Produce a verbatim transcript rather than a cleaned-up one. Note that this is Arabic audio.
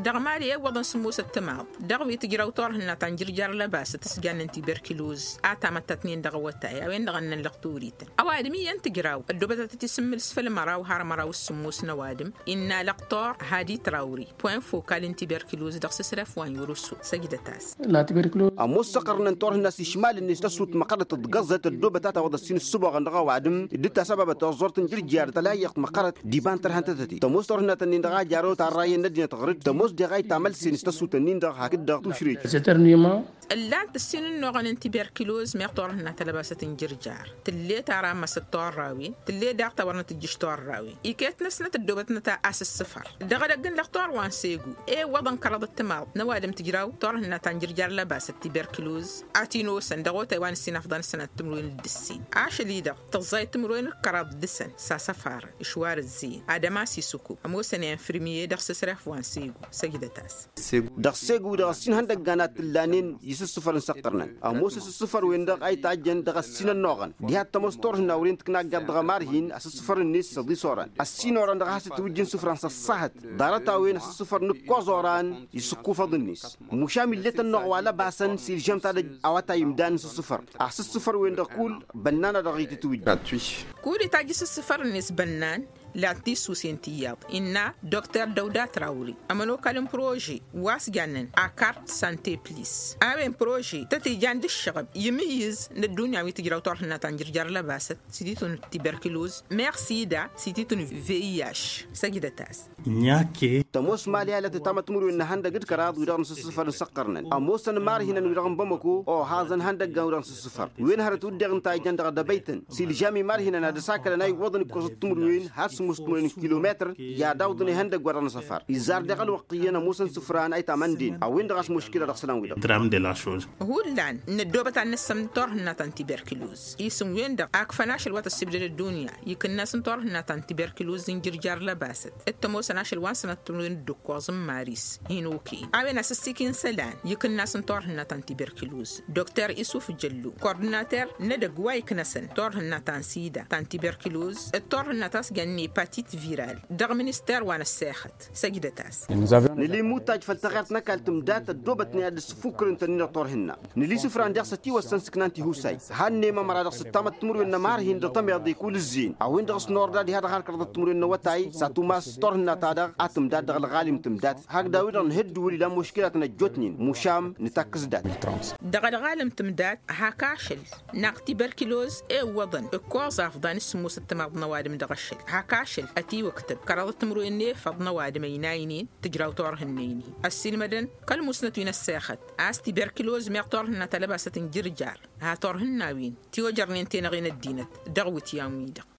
دغمالي وضن سموس التماض دغوي تجرو طورهن تنجر جار لباس تسجان انتي بركلوز آتا تتنين دغوتاي وين دغن اللقطوريت أوادمي ينتجراو الدوبة تتسمى السفل مراو هار مراو السموس نوادم إن لقطور هادي تراوري بوين فوكال انتي بركلوز دغس سرف وان يورسو سجدة تاس لا تبركلوز أموس قرن طورهن ناس شمال الناس تسوت مقرة تتجزت الدوبة تاتا وضع السين السبع عند غوادم دتا سبب توزر تنجر جار تلايق مقرة ديبان ترهن تتتي تموس طورهن تنين دغا جارو تراي ندني تغرد تموس دغاي تعمل سين تسوت تنين دغ هاك دغ توشري سترنيما اللان تسين نوغن انتي بركلوز ميقطورهن تلباسة تنجر جار تلي تارا ما ستور راوي تلي داق تورنا تجشتور راوي إيكيت نسنة الدوبتنا تا أس السفر دغا دقن لقطور وان سيقو إيه وضن كرض التماض نوادم تجراو طورهن تنجر جار لباسة تبركلوز آتينو سندغو تايوان السين أفضل سنة تمروين الدسين عاش ليدا تغزاي تمروين الكرض دسن سا سفار إشوار الزين آدماسي سوكو أمو سنة انفرمية دغ سسرف وان سيقو سجدة تاس دغ سيقو دغ السين هندق قانات اللانين يس السفر نسقرنا أموس السفر وين دغ أي تاجن دغ السين النوغن دي هات تمستور هناورين تكنا قد مارهين أس السفر الناس صدي صوران السين وران دغ هاسة توجين سفران صحت دارتا وين السفر نكو زوران يسكو فض الناس مشامل لت النغوالا باسن سيل جام تاد أواتا يمدان السفر أس السفر وين دغ كول بنانا دغ يتتوجين كوري تاجس السفر الناس بنان لاتي سوسينتياب إن دكتور دودا تراوري أمنو كلام بروجي واس جانن أكارت سانتي بليس أبين بروجي تتي جاند الشغب يميز الدنيا ويتجرو طرحنا تنجر جار لباسة سيتون تبركلوز ميرسي دا سيتون فياش سجدة تاس نياكي تموس مالي التي تمت مرو إن هندا قد كراد ويران سفر سقرنا أموس مار هنا ويران بمكو أو هذا هندا جاوران سفر وين هرتود دعن تايجان دعدا بيتن سيل جامي مار هنا ندساكر ناي وضن كوست مروين هاس مستمرين كيلومتر يا داودني هندق ورنا سفر إزار دقل وقتينا موسن سفران أي تمندين أو وين دغش مشكلة رخصنا ويدا درام دي لا شوز هو لان ندوبة عن السم طرحنا تنتبركلوز يسم وين دق أكفناش الوقت السبجل الدنيا يمكن ناس طرحنا تنتبركلوز زنجر جار لباسة التموس ناش الوانسنا تمرين الدكوازم ماريس هينوكي أبي ناس السكين سلان يمكن ناس طرحنا تنتبركلوز دكتور يوسف جلو كورديناتور ندق وايك نسن طرحنا تنسيدا تنتبركلوز الطرحنا تاس جني باتيت فيرال دغ منستر وانا الساخت سجدة تاس نلي موتاج فالتغيرت نكال تمدات الدوبتني على السفوكر انتنين طورهن نلي سفران دغ ستي وسنسكنانتي هوساي هاني ما مرا دغ ستامت تمرو ان مار هند تم يضي كل الزين او دغ سنور دي هذا هركر تمرو ان وتاي ساتوما ستورهن تادغ اتم داد دغ الغالم تمدات هاك داوود نهد ولي لا مشكله نجوتنين مشام نتاكس دات دغ الغالم تمدات هاكاشل نقتي بركلوز اي وضن كوز افضان اسمو ستماض نوادم دغشل هاكاشل أتي وكتب كرادة تمرو إني فضنا وادم يناينين تجراو طورهن السلمدن كل مسنتين الساخت أستي بركلوز ميقطورهن تلباسة جرجار ها طورهن ناوين تيوجرنين تينغين الدينت دغوتي ياميدق